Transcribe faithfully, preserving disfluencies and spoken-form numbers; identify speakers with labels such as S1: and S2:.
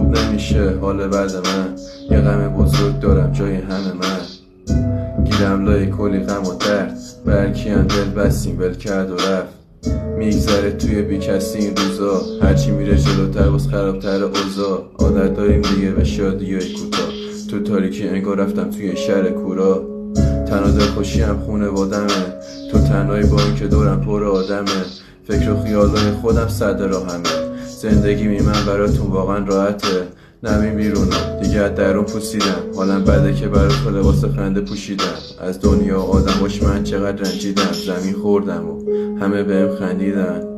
S1: خوب نمیشه حال بعد من، یه غم بزرگ دارم جای همه من. گیرم لای کلی غم و درد، برکی هم دل بستیم ول کرد و رفت. میگذره توی بیکسی این روزا، هرچی میره جلوتر باز خرابتر اوضاع. عادت داریم دیگه به شادیای کوتاه، تو تاریکی انگار رفتم توی شهر کورا. تنها دلخوشی هم خونوادمه، تو تنهایی با این که دورم پر آدمه. فکر و خیالای خودم صد راهمه، زندگی می من براتون واقعا راحته. نمین بیرونم دیگه از درون پوسیدم، حالم بده که برای تو لباس خنده پوشیدم. از دنیا و آدماش من چقدر رنجیدم، زمین خوردم و همه بهم خندیدن.